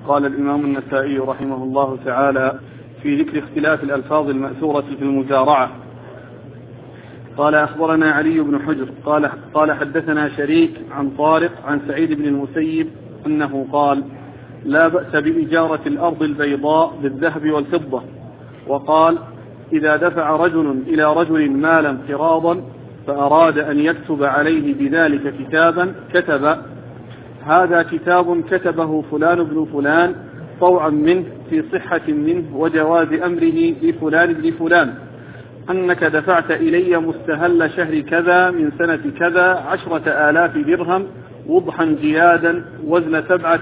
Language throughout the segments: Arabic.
قال الإمام النسائي رحمه الله تعالى في ذكر اختلاف الألفاظ المأثورة في المزارعة. قال أخبرنا علي بن حجر قال حدثنا شريك عن طارق عن سعيد بن المسيب أنه قال لا بأس بإجارة الأرض البيضاء بالذهب والفضة. وقال إذا دفع رجل إلى رجل مالا قراضا فأراد أن يكتب عليه بذلك كتابا كتب هذا كتاب كتبه فلان بن فلان طوعا منه في صحة منه وجواز أمره لفلان بن فلان أنك دفعت إلي مستهل شهر كذا من سنة كذا 10,000 درهم وضحا جيادا وزن 7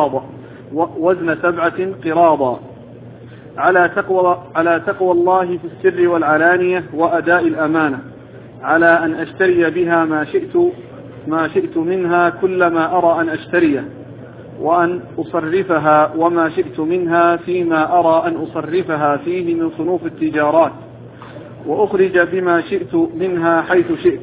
قراضا على تقوى الله في السر والعلانية وأداء الأمانة على أن أشتري بها ما شئت منها كل ما أرى أن أشتريه وأن أصرفها وما شئت منها فيما أرى أن أصرفها فيه من صنوف التجارات وأخرج بما شئت منها حيث شئت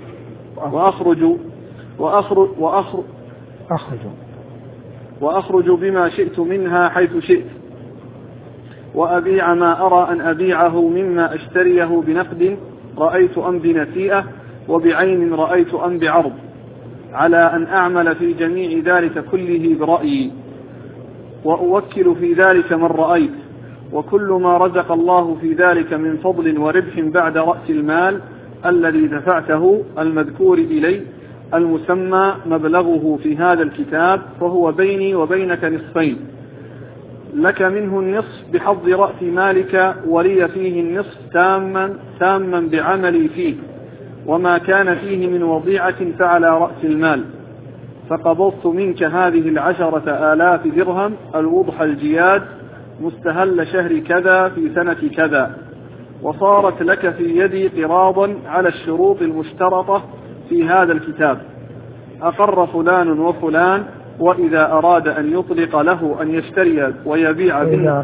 وأخرج بما شئت منها حيث شئت وأبيع ما أرى أن أبيعه مما أشتريه بنقد رأيت أم بنسيئة وبعين رأيت أم بعرض على أن أعمل في جميع ذلك كله برأيي وأوكل في ذلك من رأيت وكل ما رزق الله في ذلك من فضل وربح بعد رأس المال الذي دفعته المذكور إلي المسمى مبلغه في هذا الكتاب فهو بيني وبينك نصفين لك منه النصف بحظ رأس مالك ولي فيه النصف تاما بعملي فيه وما كان فيه من وضيعة فعلى رأس المال فقبضت منك هذه 10,000 درهم الوضح الجياد مستهل شهر كذا في سنة كذا وصارت لك في يدي قراضا على الشروط المشترطة في هذا الكتاب أقر فلان وفلان وإذا أراد أن يطلق له أن يشتري ويبيع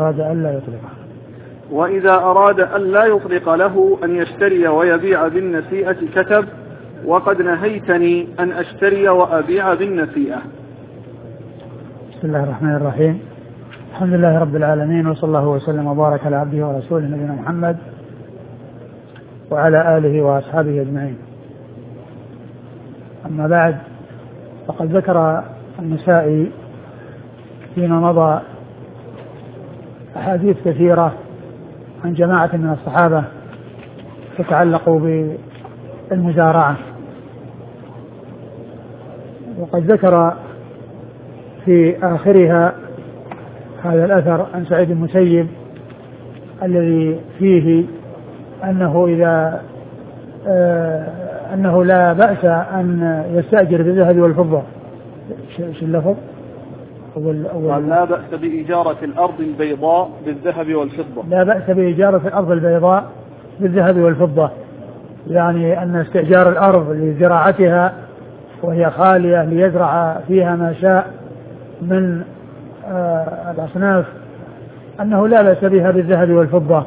وإذا أراد أن لا يطلق له أن يشتري ويبيع بالنسيئة كتب وقد نهيتني أن أشتري وأبيع بالنسيئة. بسم الله الرحمن الرحيم. الحمد لله رب العالمين وصلى الله وسلم وبارك على عبده ورسوله نبينا محمد وعلى آله وأصحابه أجمعين. أما بعد فقد ذكر النسائي فيما مضى أحاديث كثيرة عن جماعة من الصحابة تتعلق بالمزارعة وقد ذكر في آخرها هذا الأثر عن سعيد المسيب الذي فيه أنه لا بأس أن يستأجر بالذهب والفضة. شو اللفظ؟ لا بأس بإجارة الأرض البيضاء بالذهب والفضة. لا بأس بإجارة الأرض البيضاء بالذهب والفضة، يعني أن استئجار الأرض لزراعتها وهي خالية ليزرع فيها ما شاء من الأصناف أنه لا بأس بها بالذهب والفضة،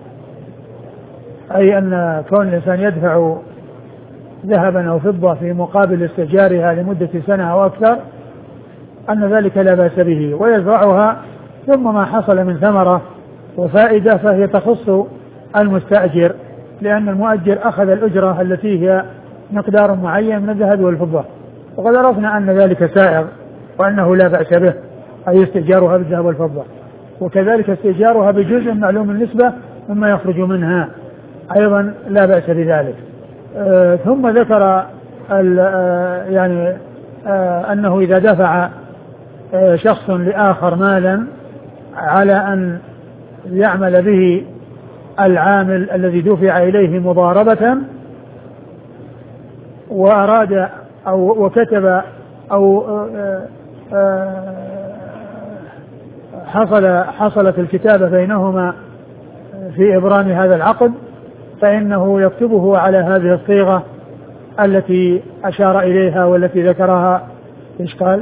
أي أن كون الإنسان يدفع ذهبا أو فضة في مقابل استئجارها لمدة سنة أو أكثر أن ذلك لا بأس به ويزرعها ثم ما حصل من ثمرة وفائدة فهي تخص المستأجر لأن المؤجر أخذ الأجرة التي هي مقدار معين من الذهب والفضة وقد عرفنا أن ذلك سائغ وأنه لا بأس به أي استئجارها بالذهب والفضة وكذلك استئجارها بجزء معلوم النسبة مما يخرج منها أيضا لا بأس بذلك. ثم ذكر أنه إذا دفع شخص لآخر مالا على أن يعمل به العامل الذي دفع إليه مضاربة وأراد أو وكتب أو حصلت الكتابة بينهما في إبرام هذا العقد فإنه يكتبه على هذه الصيغة التي أشار إليها والتي ذكرها. إيش قال؟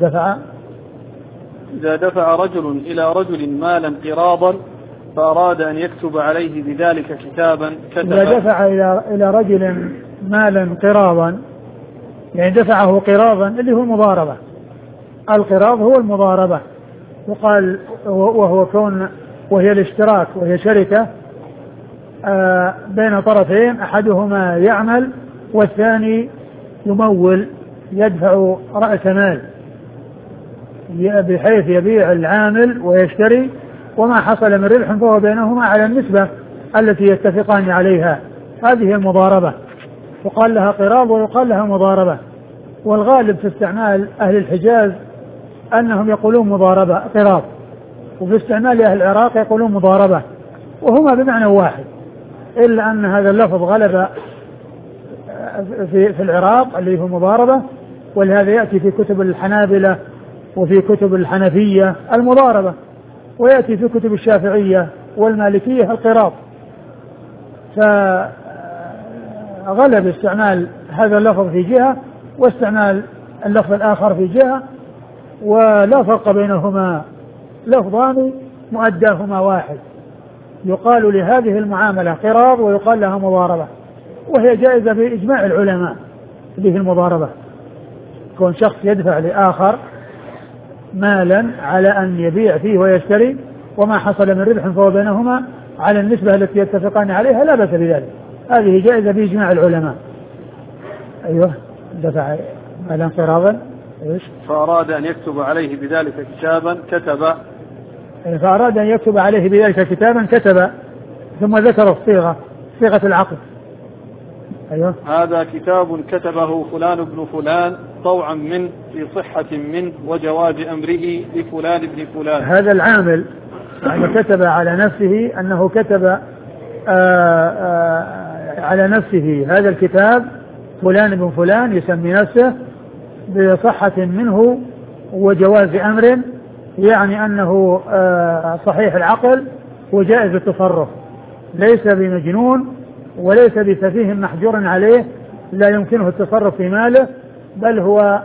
إذا دفع رجل إلى رجل مالا قراضا فأراد أن يكتب عليه بذلك كتابا كتب. إذا دفع إلى رجل مالا قراضا يعني دفعه قراضا اللي هو المضاربة. القراض هو المضاربة يقال وهي الاشتراك، وهي شركة بين طرفين أحدهما يعمل والثاني يمول، يدفع رأس مال بحيث يبيع العامل ويشتري، وما حصل من ربح فهو بينهما على النسبة التي يتفقان عليها. هذه المضاربة يقال لها قراض ويقال لها مضاربة. والغالب في استعمال أهل الحجاز أنهم يقولون مضاربة قراض، وفي استعمال أهل العراق يقولون مضاربة، وهما بمعنى واحد، إلا أن هذا اللفظ غلب في العراق اللي هو مضاربة، ولهذا يأتي في كتب الحنابلة وفي كتب الحنفية المضاربة، ويأتي في كتب الشافعية والمالكية القراض. فغلب استعمال هذا اللفظ في جهة واستعمال اللفظ الآخر في جهة، ولا فرق بينهما، لفظان مؤداهما واحد. يقال لهذه المعاملة قراض ويقال لها مضاربة، وهي جائزة بإجماع العلماء به المضاربة، كون شخص يدفع لآخر مالا على أن يبيع فيه ويشتري، وما حصل من ربح فهو بينهما على النسبة التي يتفقان عليها، لا بأس بذلك، هذه جائزة بإجماع العلماء. أيوه، دفع مالا قراضا فأراد أن يكتب عليه بذلك كتابا كتب، فأراد أن يكتب عليه بذلك كتابا كتب، ثم ذكر صيغة العقد. أيوه. هذا كتاب كتبه فلان ابن فلان طوعا منه في صحة منه وجواز أمره لفلان ابن فلان. هذا العامل يعني كتب على نفسه أنه كتب على نفسه هذا الكتاب فلان ابن فلان، يسمي نفسه بصحة منه وجواز أمر، يعني أنه صحيح العقل وجائز التصرف، ليس بمجنون وليس بسفيه محجور عليه لا يمكنه التصرف في ماله، بل هو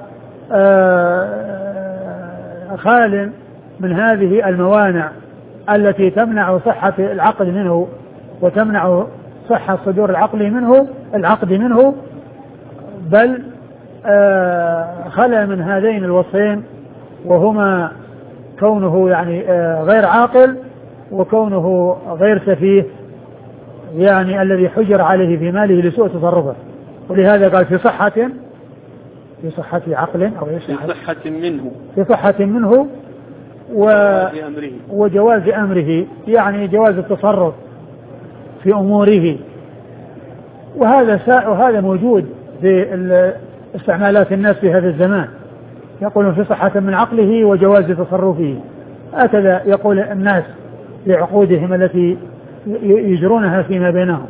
خال من هذه الموانع التي تمنع صحة العقد منه وتمنع صحة صدور العقد منه، بل خلى من هذين الوصفين، وهما كونه يعني غير عاقل وكونه غير سفيه، يعني الذي حجر عليه في ماله لسوء تصرفه. ولهذا قال في صحة عقل أو في صحة منه وجواز أمره، يعني جواز التصرف في أموره. وهذا موجود في استعمالات الناس في هذا الزمان، يقولون في صحة من عقله وجواز تصرفه، هكذا يقول الناس في عقودهم التي يجرونها فيما بينهم.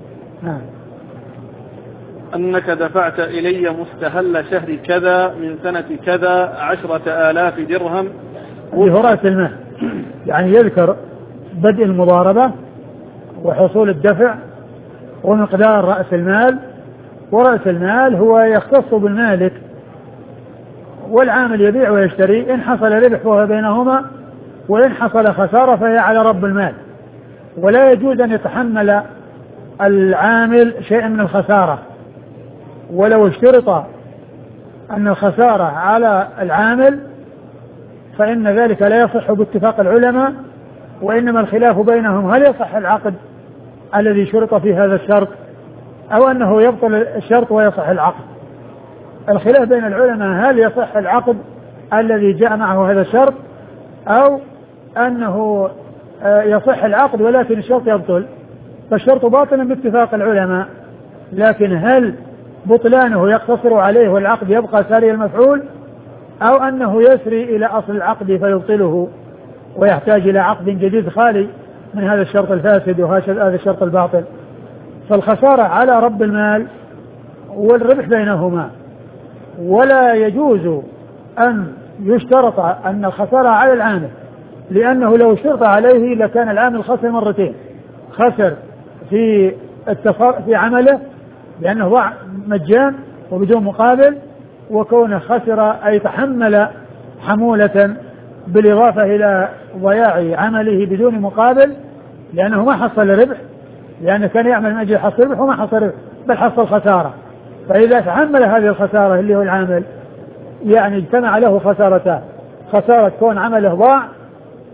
أنك دفعت إلي مستهل شهر كذا من سنة كذا 10,000 درهم وهو رأس المال، يعني يذكر بدء المضاربة وحصول الدفع ومقدار رأس المال، ورأس المال هو يختص بالمالك، والعامل يبيع ويشتري، إن حصل ربح فهو بينهما، وإن حصل خسارة فهي على رب المال، ولا يجوز أن يتحمل العامل شيئا من الخسارة، ولو اشترط أن الخسارة على العامل فإن ذلك لا يصح باتفاق العلماء، وإنما الخلاف بينهم هل يصح العقد الذي شرط في هذا الشرط أو أنه يبطل الشرط ويصح العقد. الخلاف بين العلماء هل يصح العقد الذي جاء معه هذا الشرط أو أنه يصح العقد ولكن الشرط يبطل، فالشرط باطل باتفاق العلماء، لكن هل بطلانه يقتصر عليه والعقد يبقى ساري المفعول أو أنه يسري إلى أصل العقد فيبطله ويحتاج إلى عقد جديد خالي من هذا الشرط الفاسد وهذا الشرط الباطل. فالخسارة على رب المال والربح بينهما، ولا يجوز أن يشترط أن الخسارة على العامل، لأنه لو اشترط عليه لكان العامل خسر مرتين، خسر في عمله لأنه مجان وبدون مقابل، وكونه خسر أي تحمل حمولة بالإضافة إلى ضياع عمله بدون مقابل، لأنه ما حصل ربح، لأنه كان يعمل من أجل يحصل ربح وما حصل ربح بل حصل خسارة. فإذا تحمل هذه الخسارة اللي هو العامل، يعني اجتمع له خسارتان، خسارة كون عمله ضاع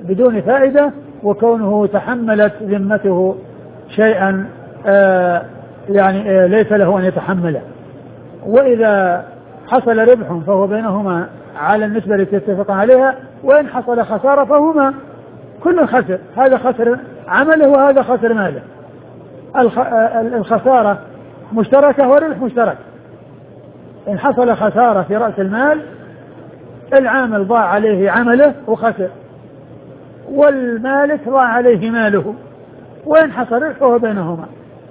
بدون فائدة، وكونه تحملت ذمته شيئا يعني ليس له أن يتحمله. وإذا حصل ربح فهو بينهما على النسبة التي يتفق عليها، وإن حصل خسارة فهما كل خسر، هذا خسر عمله وهذا خسر ماله. الخسارة مشتركة والربح مشترك. إن حصل خسارة في رأس المال العامل ضاع عليه عمله وخسر، والمالك ضاع عليه ماله، وإن حصل ربح فهو بينهما.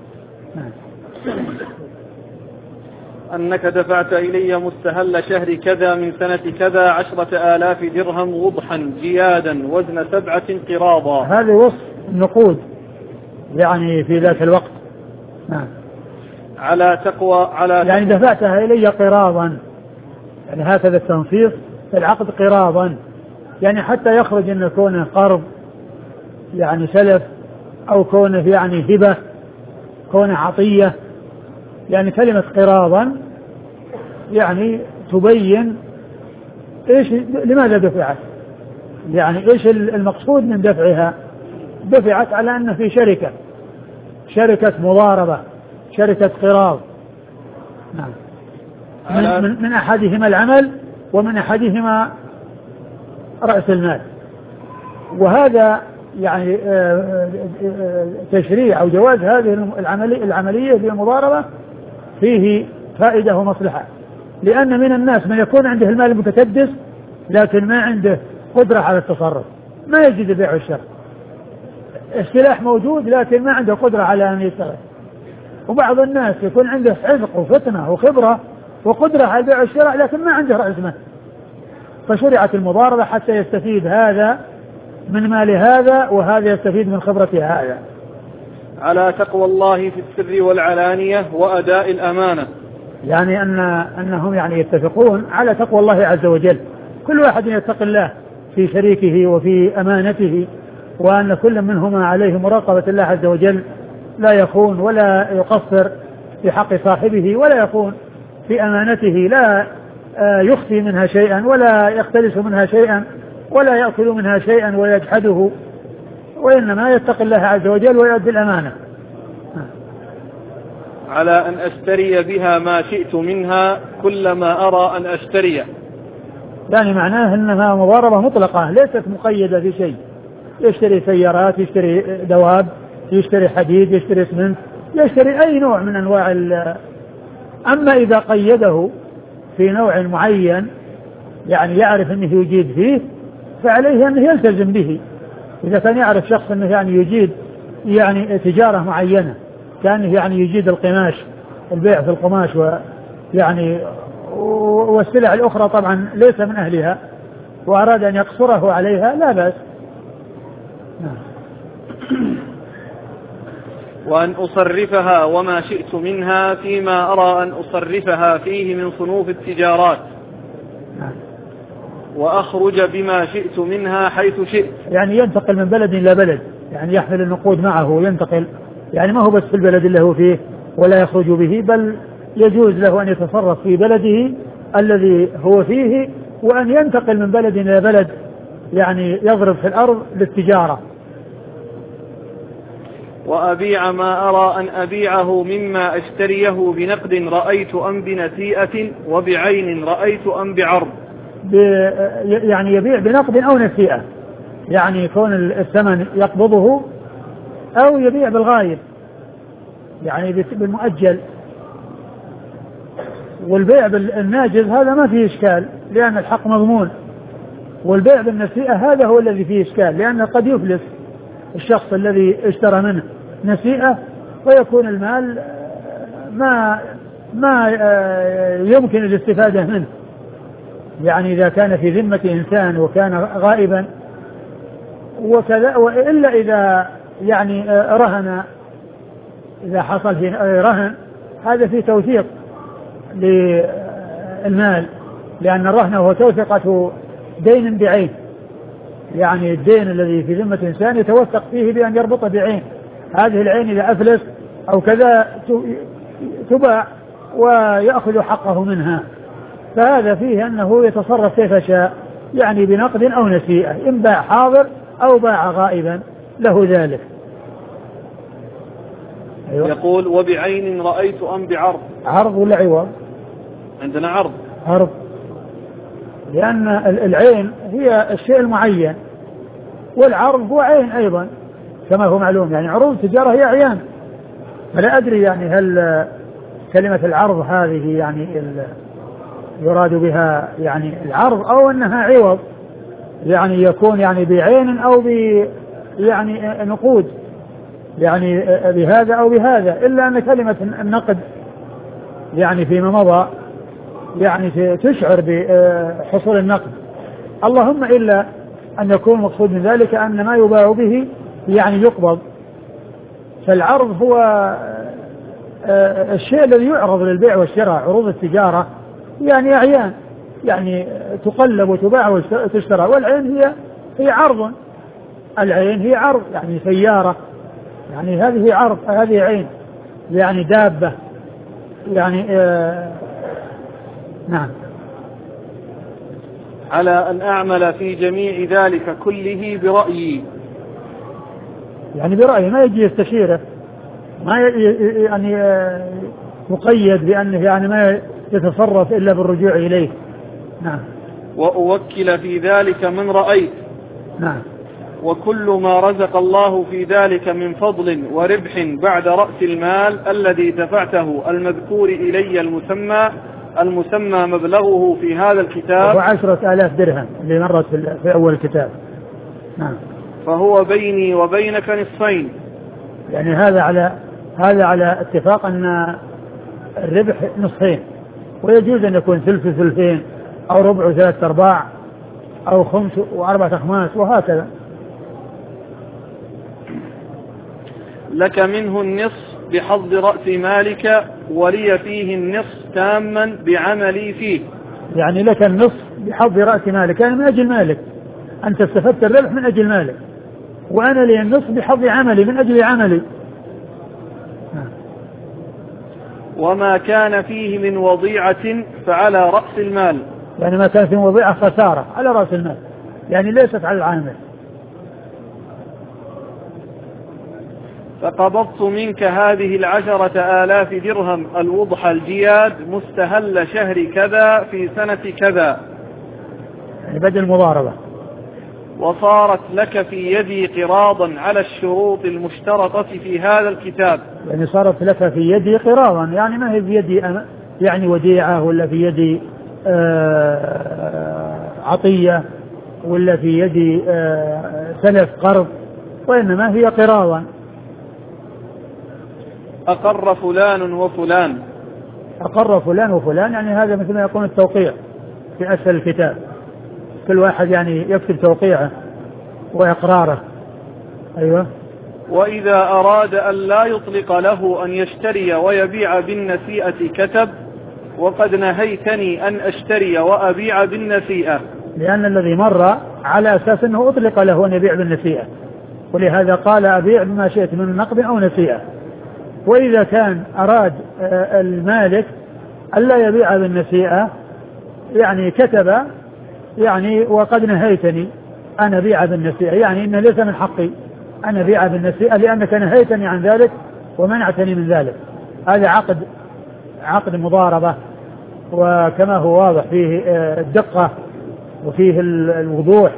أنك دفعت إلي مستهل شهر كذا من سنة كذا 10,000 درهم وضحا جيادا وزن 7 قراضا. هذا وصف النقود يعني في ذاك الوقت. نعم. على تقوى يعني دفعتها إلي قراضا، يعني هكذا التنصيص في العقد قراضا، يعني حتى يخرج أن يكون قرض يعني سلف أو كونه يعني هبة كونه عطية. يعني كلمة قراضا يعني تبين إيش لماذا دفعت، يعني إيش المقصود من دفعها. دفعت على أن في شركة مضاربة، شركة قراض. نعم. من أحدهما العمل ومن أحدهما رأس المال. وهذا يعني تشريع أو جواز هذه العملية في المضاربة فيه فائدة ومصلحة، لأن من الناس من يكون عنده المال المتكدس لكن ما عنده قدرة على التصرف، ما يجد البيع والشراء، السلاح موجود لكن ما عنده قدرة على أن يشتغل. وبعض الناس يكون عنده حذق وفتنة وخبرة وقدرة على البيع والشراء لكن ما عنده رأس مال. فشرعت المضاربة حتى يستفيد هذا من مال هذا وهذا يستفيد من خبرة هذا. على تقوى الله في السر والعلانية وأداء الأمانة، يعني أنهم يعني يتفقون على تقوى الله عز وجل، كل واحد يتقي الله في شريكه وفي أمانته، وأن كل منهما عليه مراقبة الله عز وجل، لا يخون ولا يقصر في حق صاحبه ولا يخون في أمانته، لا يخفي منها شيئا ولا يختلس منها شيئا ولا يأكل منها شيئا ويجحده، وإنما يتقي الله عز وجل ويؤدي الأمانة. على أن أشتري بها ما شئت منها كلما أرى أن أشتريه، يعني معناه أنها مضاربة مطلقة ليست مقيدة في شيء، يشتري سيارات، يشتري دواب، يشتري حديد، يشتري اسمنت، يشتري أي نوع من أنواع أما إذا قيده في نوع معين يعني يعرف أنه يجيد فيه فعليه أنه يلتزم به. إذا كان يعرف شخص أنه يعني يجيد يعني تجارة معينة، كأنه يعني يجيد القماش، البيع في القماش ويعني والسلع الأخرى طبعا ليس من أهلها وأراد أن يقصره عليها لا بأس. وأن أصرفها وما شئت منها فيما أرى أن أصرفها فيه من صنوف التجارات، وأخرج بما شئت منها حيث شئت. يعني ينتقل من بلد إلى بلد، يعني يحمل النقود معه وينتقل، يعني ما هو بس في البلد اللي هو فيه ولا يخرج به، بل يجوز له أن يتصرف في بلده الذي هو فيه وأن ينتقل من بلد إلى بلد، يعني يضرب في الأرض للتجارة. وأبيع ما أرى أن أبيعه مما أشتريه بنقد رأيت أم بنسيئة وبعين رأيت أم بعرض. يعني يبيع بنقد أو نسيئة، يعني يكون الثمن يقبضه أو يبيع بالغايب يعني بالمؤجل. والبيع بالناجز هذا ما فيه إشكال لأن الحق مضمون، والبيع بالنسيئة هذا هو الذي فيه إشكال، لأنه قد يفلس الشخص الذي اشترى منه نسيئة ويكون المال ما يمكن الاستفادة منه، يعني إذا كان في ذمة إنسان وكان غائبا وكذا، وإلا إذا يعني رهن، إذا حصل في رهن هذا في توثيق للمال، لأن الرهن هو توثقة دين بعين، يعني الدين الذي في ذمة إنسان يتوثق فيه بأن يربطه بعين، هذه العين إذا أفلس أو كذا تباع ويأخذ حقه منها، فهذا فيه أنه يتصرف كيف شاء، يعني بنقد أو نسيئة، إن باع حاضر أو باع غائبا له ذلك. أيوة. يقول وبعين رأيت أم بعرض؟ عرض ولا عوض؟ عندنا عرض. عرض، لأن العين هي الشيء المعين، والعرض هو عين أيضا كما هو معلوم، يعني عروض التجارة هي أعيان. فلا أدري يعني هل كلمة العرض هذه يعني يراد بها يعني العرض أو أنها عوض، يعني يكون يعني بعين أو يعني نقود، يعني بهذا أو بهذا، إلا أن كلمة النقد يعني فيما مضى يعني تشعر بحصول النقد، اللهم إلا أن يكون مقصود من ذلك أن ما يباع به يعني يقبض. فالعرض هو الشيء الذي يعرض للبيع والشراء، عروض التجارة يعني أعيان، يعني تقلب وتباع وتشترى، والعين هي عرض، العين هي عرض، يعني سيارة، يعني هذه عرض، هذه عين، يعني دابة، يعني نعم. على أن أعمل في جميع ذلك كله برأيي، يعني برأيي، ما يجي يستشيره، ما يعني مقيد بأنه يعني ما يتصرف إلا بالرجوع إليه. نعم. وأوكل في ذلك من رأيت. نعم. وكل ما رزق الله في ذلك من فضل وربح بعد رأس المال الذي دفعته المذكور إلي المسمى مبلغه في هذا الكتاب 10,000 درهم اللي مرت في أول الكتاب. نعم. فهو بيني وبينك نصفين، يعني هذا على اتفاق أن الربح نصفين، ويجوز أن يكون ثلث ثلثين أو ربع ثلاثة أرباع أو خمس وأربعة أخماس وهكذا. لك منه النصف بحظ رأس مالك ولي فيه النصف تاما بعملي فيه. يعني لك النصف بحظ رأس مالك، يعني من أجل مالك، أنت استفدت الربح من أجل مالك، وأنا لي النصف بحظ عملي من أجل عملي. وما كان فيه من وضيعة فعلى رأس المال، يعني ما كان فيه وضيعة خسارة على رأس المال، يعني ليست على العامل. فقبضت منك هذه 10,000 درهم الوضح الجياد مستهل شهر كذا في سنة كذا، يعني بدل المضاربة. وصارت لك في يدي قراضا على الشروط المشترطة في هذا الكتاب. يعني صارت لك في يدي قراضا، يعني ما هي في يدي يعني وديعة، ولا في يدي عطية، ولا في يدي سلف قرض، وإنما هي قراضا. أقر فلان وفلان. أقر فلان وفلان، يعني هذا مثل ما يكون التوقيع في أسفل الكتاب، كل واحد يعني يكتب توقيعه وإقراره. أيوة. وإذا أراد أن لا يطلق له أن يشتري ويبيع بالنسيئة كتب وقد نهيتني أن أشتري وأبيع بالنسيئة، لأن الذي مر على أساس أنه أطلق له أن يبيع بالنسيئة، ولهذا قال أبيع بما شئت من نقد أو نسيئة. وإذا كان أراد المالك ألا يبيع بالنسيئة يعني كتب يعني وقد نهيتني أن أبيع بالنسيئة، يعني إن ليس من حقي أن أبيع بالنسيئة لأنك نهيتني عن ذلك ومنعتني من ذلك. هذا عقد مضاربة، وكما هو واضح فيه الدقة وفيه الوضوح،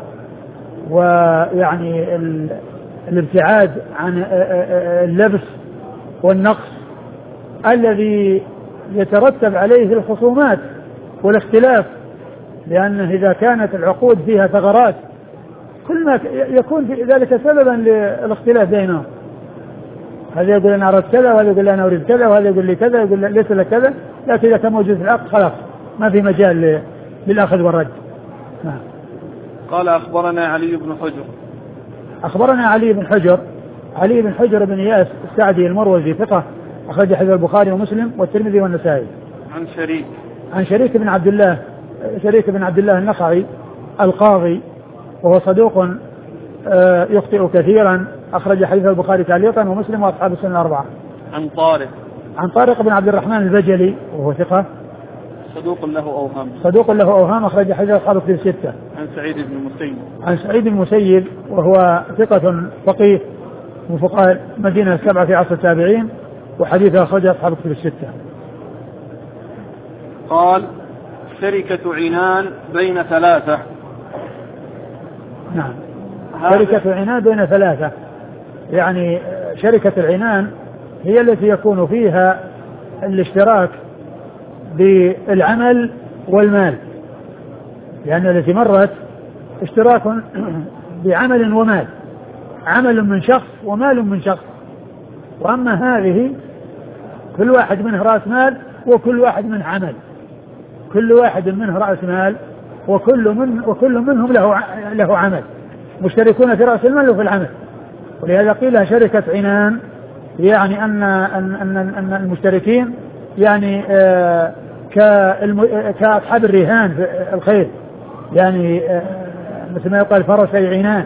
ويعني الابتعاد عن اللبس والنقص الذي يترتب عليه الخصومات والاختلاف، لأنه إذا كانت العقود فيها ثغرات كل ما يكون في ذلك سببا للاختلاف بينهم، هذا يقول أنا أردت كذا وهذا يقول أنا أريد كذا وهذا يقول لي كذا يقول ليس لك كذا، لكن إذا كان موجود في العقد خلاص ما في مجال للأخذ والرد. نعم. قال أخبرنا علي بن حجر. أخبرنا علي بن حجر بن إياس السعدي المروزي ثقة، أخرج حديث البخاري ومسلم والترمذي والنسائي. عن شريك بن عبد الله النخعي القاضي، وهو صدوق يخطئ كثيرا، أخرج حديث البخاري تعليقا ومسلم وأصحاب السنة الأربعة. عن طارق بن عبد الرحمن البجلي وهو ثقة، صدوق له أوهام. صدوق له أوهام، أخرج حديث أصحاب الكتب الستة. عن سعيد بن المسيب. عن سعيد بن المسيب وهو ثقة فقيه من فقهاء المدينة السبعة في عصر التابعين، وحديثه أخرج أصحاب الكتب الستة. قال: شركة عنان بين ثلاثة. نعم، شركة عنان بين ثلاثة، يعني شركة العنان هي التي يكون فيها الاشتراك بالعمل والمال، لأن التي مرت اشتراك بعمل ومال، عمل من شخص ومال من شخص. وأما هذه كل واحد منه رأس مال وكل واحد منه عمل، كل واحد منه رأس مال وكل منهم له عمل، مشتركون في رأس المال وفي العمل. ولهذا قيل شركة عنان، يعني أن المشتركين يعني كأصحاب الرهان في الخيل، يعني مثل ما يقال فرسي عنان،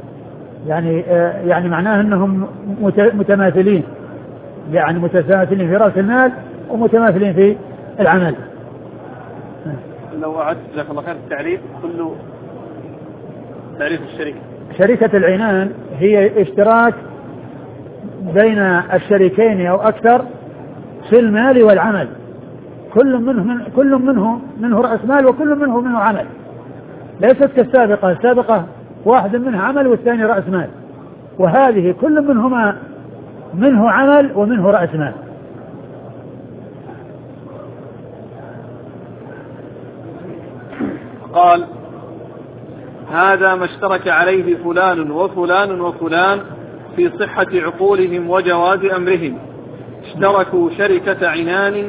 يعني معناه أنهم متماثلين، يعني متماثلين في رأس المال ومتماثلين في العمل. لو أعدت جزاك الله خير التعريف كله، تعريف الشركة. شركة العنان هي اشتراك بين الشريكين أو أكثر في المال والعمل، كل منه رأس مال وكل منه عمل، ليست كالسابقة. السابقة واحد منها عمل والثاني رأس مال، وهذه كل منهما منه عمل ومنه رأس مال. قال: هذا ما اشترك عليه فلان وفلان وفلان في صحة عقولهم وجواز أمرهم. اشتركوا شركة عنان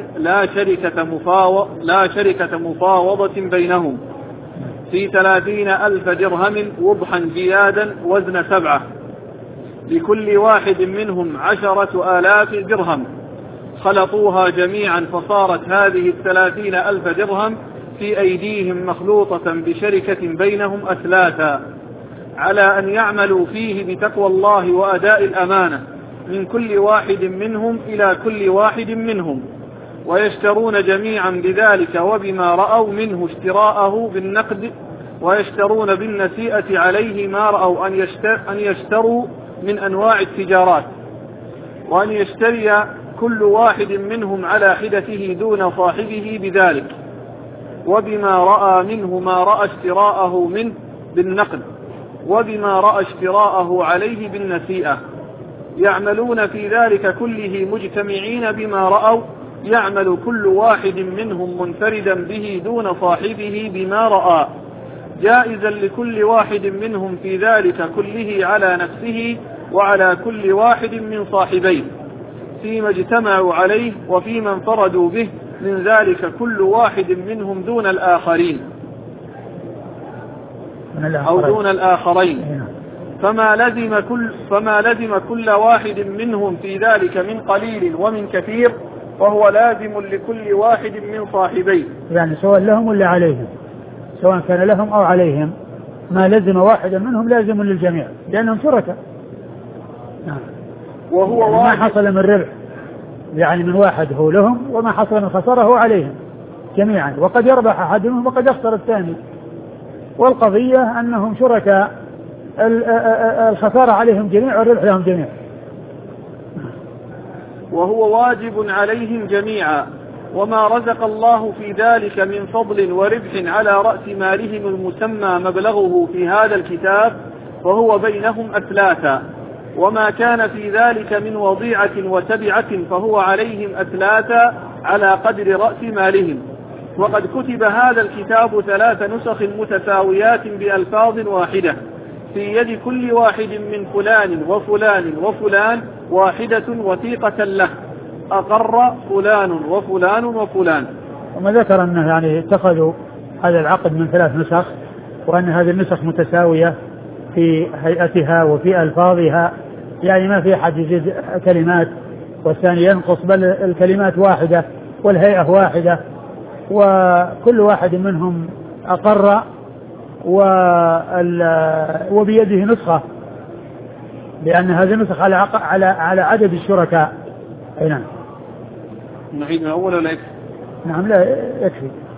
لا شركة مفاوضة بينهم في 30,000 درهم وضحا جيادا وزن 7، لكل واحد منهم 10,000 درهم، خلطوها جميعا فصارت هذه 30,000 درهم في أيديهم مخلوطة بشركة بينهم أثلاثا، على أن يعملوا فيه بتقوى الله وأداء الأمانة من كل واحد منهم إلى كل واحد منهم، ويشترون جميعا بذلك وبما رأوا منه اشتراءه بالنقد، ويشترون بالنسيئة عليه ما رأوا أن يشتروا من أنواع التجارات، وأن يشتري كل واحد منهم على حدته دون صاحبه بذلك، وبما رأى منه ما رأى اشتراءه منه بالنقد، وبما رأى اشتراءه عليه بالنسيئة، يعملون في ذلك كله مجتمعين بما رأوا، يعمل كل واحد منهم منفردا به دون صاحبه بما رأى، جائزا لكل واحد منهم في ذلك كله على نفسه وعلى كل واحد من صاحبيه فيما اجتمعوا عليه وفيما انفردوا به، من ذلك كل واحد منهم دون الآخرين أو دون الآخرين، فما لزم كل واحد منهم في ذلك من قليل ومن كثير وهو لازم لكل واحد من صاحبيه، يعني سواء لهم ولا عليهم، سواء كان لهم أو عليهم، ما لزم واحدا منهم لازم للجميع لأنهم شركاء. وهو يعني ما حصل من ربح يعني من واحد هو لهم، وما حصل من خسارة هو عليهم جميعا، وقد يربح أحد منهم وقد يخسر الثاني، والقضية أنهم شركاء، الخسارة عليهم جميع والربح لهم جميع. وهو واجب عليهم جميعا، وما رزق الله في ذلك من فضل وربح على رأس مالهم المسمى مبلغه في هذا الكتاب فهو بينهم أثلاثا، وما كان في ذلك من وضيعة وتبعة فهو عليهم أثلاثا على قدر رأس مالهم. وقد كتب هذا الكتاب 3 نسخ متساويات بألفاظ واحدة في يد كل واحد من فلان وفلان وفلان واحدة وثيقة له، أقر فلان وفلان وفلان. وما ذكر أنه يعني اتخذوا هذا العقد من 3 نسخ، وأن هذه النسخ متساوية في هيئتها وفي ألفاظها، يعني ما في أحد يزيد كلمات والثاني ينقص، بل الكلمات واحدة والهيئة واحدة، وكل واحد منهم أقر وبيده نسخة، لأن هذه النسخ على عدد الشركاء. أي نعم. نعيد من أول ولا يكفي؟ نعم لا يكفي.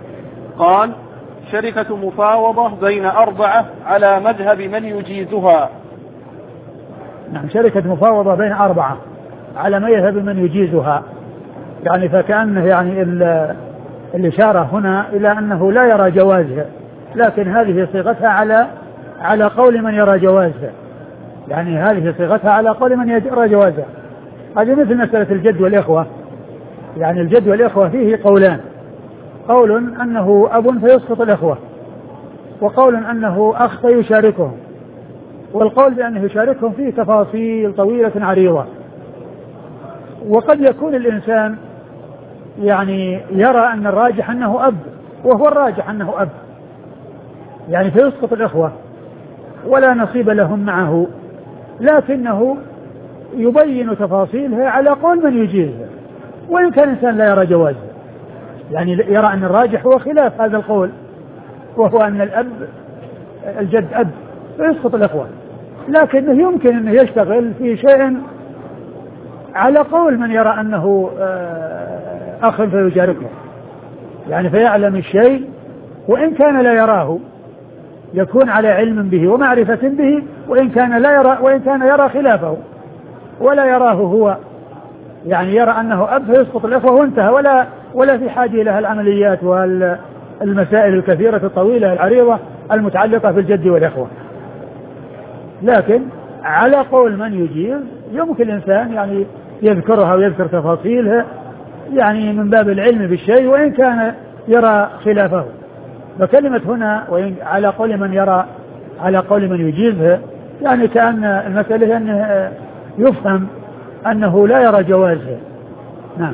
قال: شركة مفاوضة بين 4 على مذهب من يجيزها. نعم، شركة مفاوضة بين 4 على مذهب من يجيزها، يعني فكأنه يعني الإشارة هنا إلى أنه لا يرى جوازها، لكن هذه صيغتها على قول من يرى جوازها، يعني هذه صيغتها على قول من يرى جوازها. هذه مثل مسألة الجد والإخوة، يعني الجد والإخوة فيه قولان: قول أنه أب فيسقط الإخوة، وقول أنه أخ فيشاركهم. والقول بأنه يشاركهم فيه تفاصيل طويلة عريضة، وقد يكون الإنسان يعني يرى أن الراجح أنه أب، وهو الراجح أنه أب، يعني فيسقط الإخوة ولا نصيب لهم معه، لكنه يبين تفاصيلها على قول من يجيزها، وإن كان الإنسان لا يرى جوازها، يعني يرى أن الراجح هو خلاف هذا القول، وهو أن الجد أب فيسقط الإخوة، لكنه يمكن أنه يشتغل في شيء على قول من يرى أنه أخ فيشاركه، يعني فيعلم الشيء وإن كان لا يراه، يكون على علم به ومعرفة به، وإن كان يرى خلافه ولا يراه هو، يعني يرى أنه أب فيسقط الإخوة وانتهى، ولا في حاجة إلى العمليات والمسائل الكثيرة الطويلة العريضة المتعلقة في الجد والإخوة. لكن على قول من يجيز يمكن الإنسان يعني يذكرها ويذكر تفاصيلها، يعني من باب العلم بالشيء وإن كان يرى خلافه. فكلمة هنا وإن على قول من يرى على قول من يجيزها، يعني كأن المسألة أنه يفهم أنه لا يرى جوازها. نعم.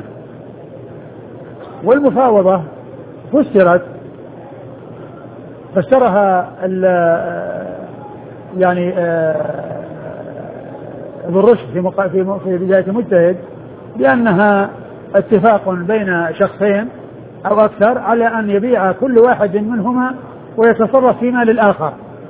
والمفاوضة فسرها يعني ابن رشد في بداية المجتهد بأنها اتفاق بين شخصين أو أكثر على أن يبيع كل واحد منهما ويتصرف في مال الآخر،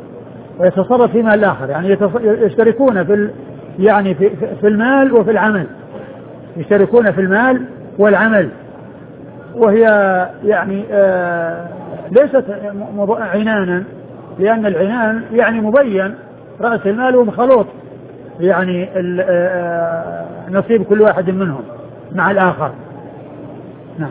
يعني يشتركون في المال وفي العمل، يشتركون في المال والعمل، وهي يعني ليست عنانا، لأن العنان يعني مبين رأس المال ومخلوط، يعني نصيب كل واحد منهم مع الآخر. نعم.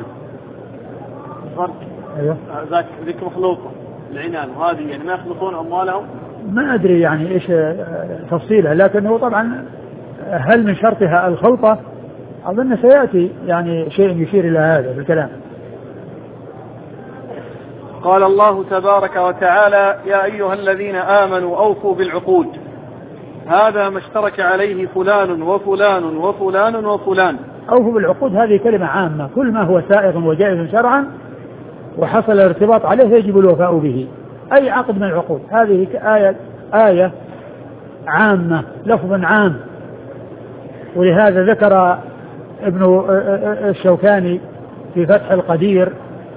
أيوه. ذيك مخلوطة العنان، وهذه يعني ما يخلطون أموالهم. ما أدري يعني إيش تفصيلها، لكنه طبعا هل من شرطها الخلطة؟ أظن سيأتي يعني شيء يشير إلى هذا في الكلام. قال الله تبارك وتعالى: يا أيها الذين آمنوا أوفوا بالعقود، هذا ما اشترك عليه فلان وفلان وفلان وفلان. أوفوا بالعقود هذه كلمة عامة، كل ما هو سائغ وجائز شرعا وحصل الارتباط عليه يجب الوفاء به، أي عقد من العقود. هذه آية عامة، لفظ عام، ولهذا ذكر ابن الشوكاني في فتح القدير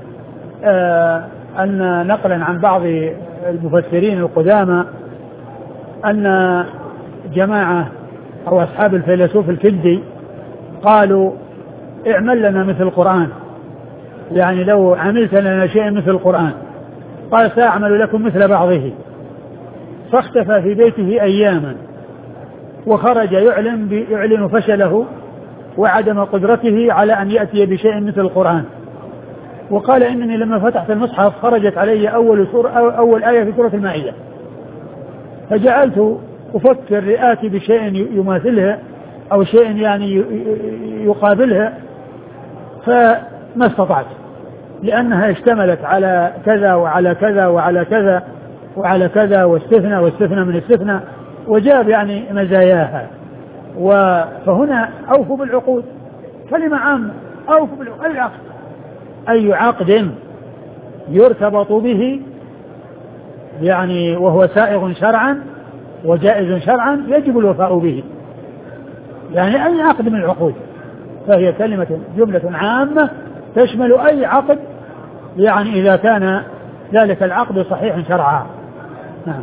أن نقلا عن بعض المفسرين القدامى أن جماعة أو أصحاب الفيلسوف الكندي قالوا: اعمل لنا مثل القرآن، يعني لو عملت لنا شيء مثل القرآن. قال: سأعمل لكم مثل بعضه. فاختفى في بيته أياما، وخرج يعلن فشله وعدم قدرته على أن يأتي بشيء مثل القرآن. وقال: إنني لما فتحت المصحف خرجت علي أول آية في سورة المائدة، فجعلت أفكر لآتي بشيء يماثلها أو شيء يعني يقابلها، فما استطعت، لأنها اشتملت على كذا وعلى كذا وعلى كذا وعلى كذا واستثنى من استثنى، وجاب يعني مزاياها. فهنا أوفوا بالعقود كلمة عامة، أوفوا بالعقود، أي عقد يرتبط به يعني وهو سائغ شرعا وجائز شرعا يجب الوفاء به، يعني أي عقد من العقود، فهي جملة عامة تشمل أي عقد، يعني إذا كان ذلك العقد صحيح شرعا. نعم.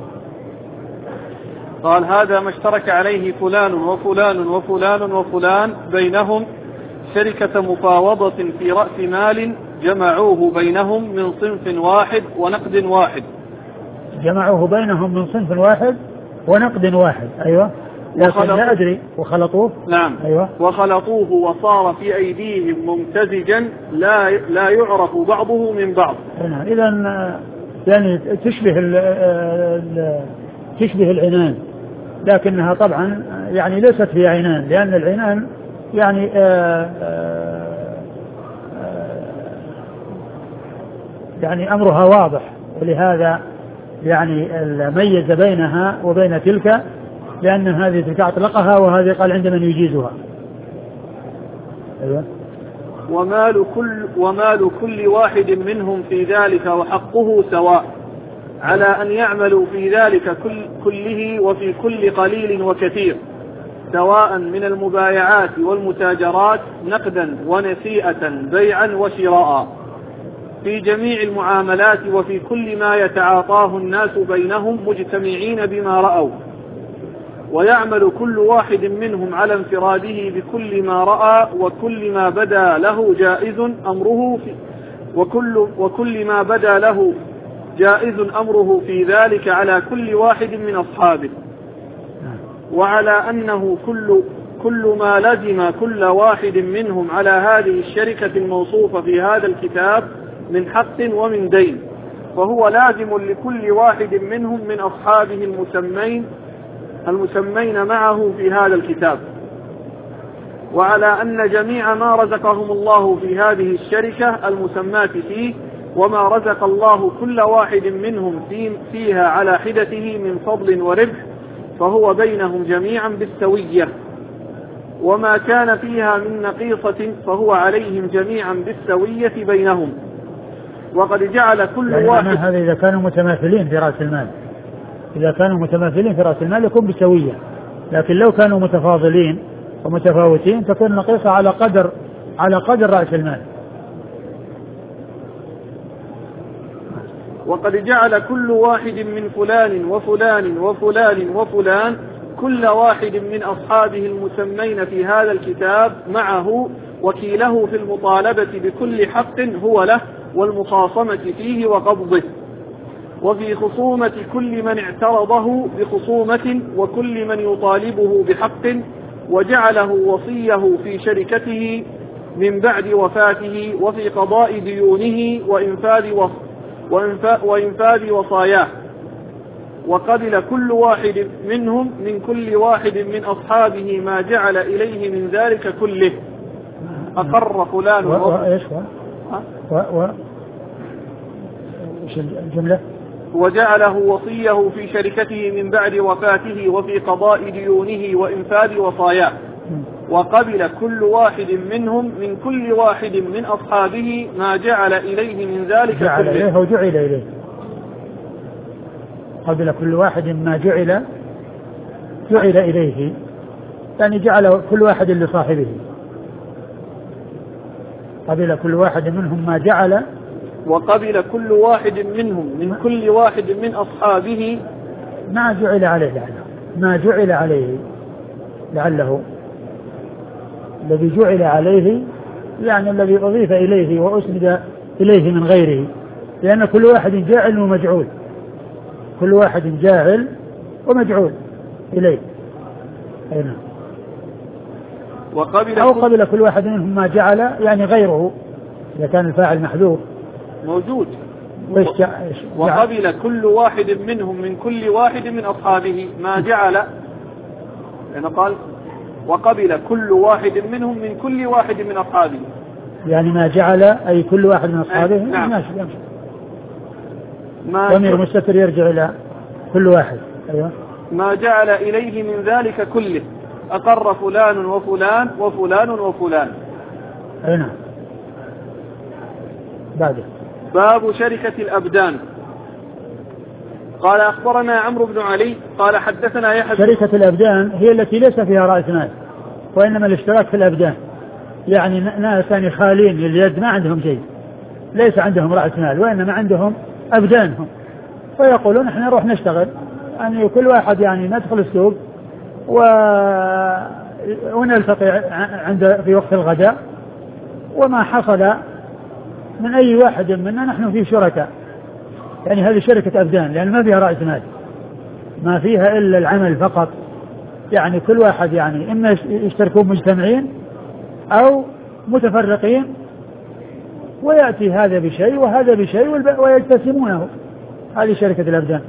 قال: هذا ما اشترك عليه فلان وفلان وفلان وفلان بينهم شركة مفاوضة في رأس مال جمعوه بينهم من صنف واحد ونقد واحد. جمعوه بينهم من صنف واحد ونقد واحد. أيوة. لكن لا أدري. وخلطوه. نعم. أيوة. وخلطوه وصار في أيديهم ممتزجا لا يعرف بعضه من بعض. نعم. إذن يعني تشبه العنان، لكنها طبعا يعني ليست في عنان، لأن العنان يعني يعني أمرها واضح، ولهذا يعني ميز بينها وبين تلك، لأن هذه تلك أطلقها وهذه قال عند من يجيزها. أيوة. ومال كل واحد منهم في ذلك وحقه سواء، على أن يعملوا في ذلك كله وفي كل قليل وكثير، سواء من المبايعات والمتاجرات نقدا ونسيئة بيعا وشراء، في جميع المعاملات وفي كل ما يتعاطاه الناس بينهم مجتمعين بما رأوا، ويعمل كل واحد منهم على انفراده بكل ما رأى، وكل ما بدا له جائز أمره وكل ما بدا له جائز أمره في ذلك على كل واحد من أصحابه، وعلى أنه كل ما لزم كل واحد منهم على هذه الشركة الموصوفة في هذا الكتاب من حق ومن دين، فهو لازم لكل واحد منهم من أصحابه المسمين معه في هذا الكتاب، وعلى أن جميع ما رزقهم الله في هذه الشركة المسماة فيه، وما رزق الله كل واحد منهم فيها على حدته من فضل وربح، فهو بينهم جميعا بالسوية، وما كان فيها من نقيصة فهو عليهم جميعا بالسوية بينهم. وقد جعل كل واحد، هذا إذا كانوا متماثلين في رأس المال، إذا كانوا متماثلين في رأس المال يكون بالسوية، لكن لو كانوا متفاضلين ومتفاوتين تكون نقيصة على قدر رأس المال. وقد جعل كل واحد من فلان وفلان وفلان وفلان كل واحد من أصحابه المسمين في هذا الكتاب معه وكيله في المطالبة بكل حق هو له، والمخاصمة فيه وقبضه، وفي خصومة كل من اعترضه بخصومة وكل من يطالبه بحق، وجعله وصيه في شركته من بعد وفاته، وفي قضاء ديونه وإنفاذ وصاياه. وقبل كل واحد منهم من كل واحد من أصحابه ما جعل إليه من ذلك كله. أقر فلان الجملة وجعله وصيه في شركته من بعد وفاته، وفي قضاء ديونه وإنفاذ وصاياه. وقبل كل واحد منهم من كل واحد من أصحابه ما جعل إليه من ذلك كله. جعل إليه. قبل كل واحد ما جعل إليه، يعني جعل كل واحد لصاحبه. قبل كل واحد منهم ما جعل، وقبل كل واحد منهم من كل واحد من أصحابه ما جعل عليه، ما جعل عليه لعله الذي جعل عليه يعني الذي أضيف إليه وأسند إليه من غيره، لأن كل واحد جاعل ومجعول، كل واحد جاعل ومجعول إليه. أين أو قبل كل واحد منهم ما جعل يعني غيره، إذا كان الفاعل محذوف موجود. وقبل كل واحد منهم من كل واحد من أصحابه ما جعل، يعني قال وقبل كل واحد منهم من كل واحد من أصحابه، يعني ما جعل أي كل واحد من أصحابه. نعم. ماشي. ضمير مستتر يرجع إلى كل واحد. أيوة. ما جعل إليه من ذلك كله، أقر فلان وفلان وفلان وفلان. نعم. بعده باب شركة الأبدان. قال أخبرنا عمرو بن علي قال حدثنا يحيى. شركة الأبدان هي التي ليس فيها رأس مال، وإنما الاشتراك في الأبدان، يعني ناس خالين لليد ما عندهم شيء، ليس عندهم رأس مال وإنما عندهم أبدانهم، فيقولون احنا نروح نشتغل، يعني كل واحد يعني ندخل السوق ونلتقي في وقت الغداء، وما حصل من أي واحد منا نحن فيه شركاء، يعني هذه شركة أبدان، لأن ما فيها رأس مال، ما فيها إلا العمل فقط. يعني كل واحد يعني إما يشتركون مجتمعين أو متفرقين، ويأتي هذا بشيء وهذا بشيء ويجتسمونه. هذه شركة الأبدان.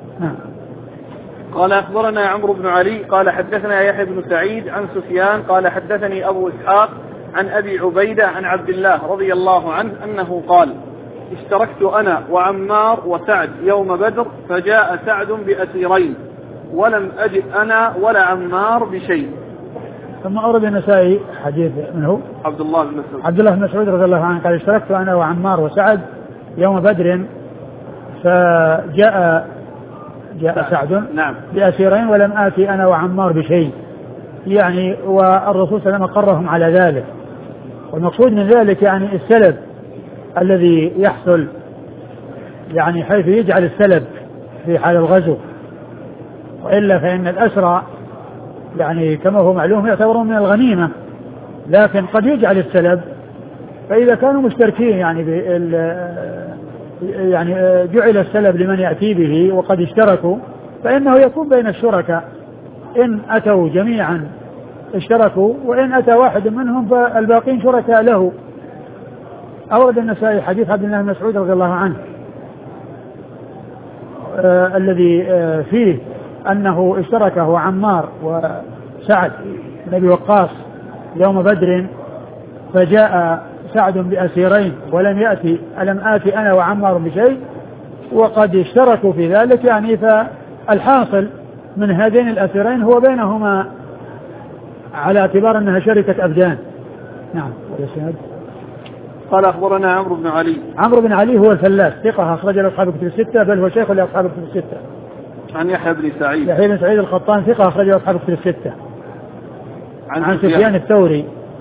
قال أخبرنا عمرو بن علي قال حدثنا يحيى بن سعيد عن سفيان قال حدثني أبو إسحاق عن أبي عبيدة عن عبد الله رضي الله عنه أنه قال اشتركت أنا وعمار وسعد يوم بدر، فجاء سعد بأسيرين ولم أجد أنا ولا عمار بشيء. ثم أورد النسائي حديث منه عبد الله بن مسعود رضي الله عنه قال اشتركت أنا وعمار وسعد يوم بدر، فجاء سعد نعم بأسيرين ولم آتي أنا وعمار بشيء، يعني والرسول صلى الله عليه وسلم قرهم على ذلك. والمقصود من ذلك يعني السلب الذي يحصل، يعني حيث يجعل السلب في حال الغزو، وإلا فإن الأسرى يعني كما هو معلوم يعتبرون من الغنيمة، لكن قد يجعل السلب، فإذا كانوا مشتركين يعني يعني جعل السلب لمن يأتي به وقد اشتركوا، فإنه يكون بين الشركاء، إن أتوا جميعا اشتركوا، وإن أتى واحد منهم فالباقين شركاء له. أورد النسائي حديث عبد الله بن مسعود رضي الله عنه الذي فيه أنه اشتركه عمار وسعد بن أبي وقاص يوم بدر، فجاء سعد بأسيرين ولم يأتي، ألم آتي أنا وعمار بشيء، وقد اشتركوا في ذلك، يعني فالحاصل من هذين الأسيرين هو بينهما على اعتبار أنها شركة أبدان. نعم. قال أخبرنا عمرو بن علي. عمرو بن علي هو الفلاس، ثقة أخرج له أصحاب الكتب الستة، بل هو شيخ لأصحاب الكتب الستة. عن يحيى بن سعيد. يحيى بن سعيد القطان ثقة أخرج له أصحاب الكتب الستة. عن سفيان الثوري.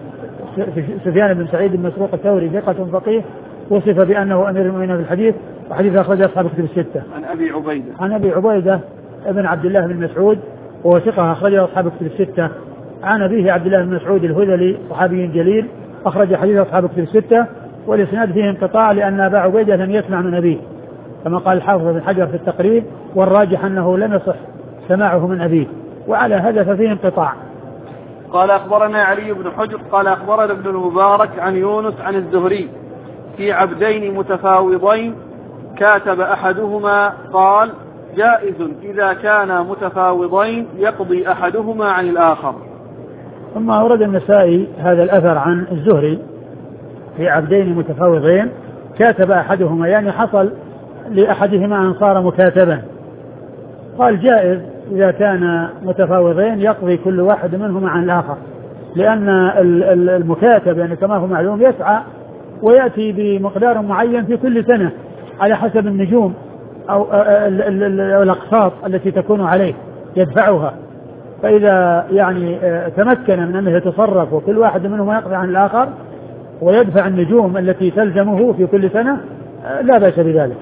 سفيان بن سعيد بن مسروق الثوري ثقة فقيه، وصف بأنه أمير المؤمنين في الحديث، وحديث أخرج أصحاب الكتب الستة. عن أبي عبيدة ابن عبد الله بن مسعود، وهو ثقة أخرج أصحاب الكتب الستة. عن أبيه عبد الله بن مسعود الهذلي صحابي جليل أخرج حديث أصحاب الكتب الستة، والإسناد فيه انقطاع لأن أبا عبيدة لم يسمع من أبيه، كما قال الحافظ بن حجر في التقريب، والراجح أنه لم يصح سماعه من أبيه، وعلى هذا ففيه انقطاع. قال أخبرنا علي بن حجر قال أخبرنا ابن المبارك عن يونس عن الزهري في عبدين متفاوضين كاتب أحدهما، قال جائز إذا كانا متفاوضين يقضي أحدهما عن الآخر. ثم أورد النسائي هذا الأثر عن الزهري في عبدين متفاوضين كاتب أحدهما، يعني حصل لأحدهما أن صار مكاتبا، قال جائز إذا كان متفاوضين يقضي كل واحد منهما عن الآخر، لأن المكاتب يعني كما هو معلوم يسعى ويأتي بمقدار معين في كل سنة على حسب النجوم أو الأقساط التي تكون عليه يدفعها، فإذا يعني تمكن من أنه يتصرف وكل واحد منهم يقضي عن الآخر ويدفع النجوم التي تلزمه في كل سنة لا بأس بذلك.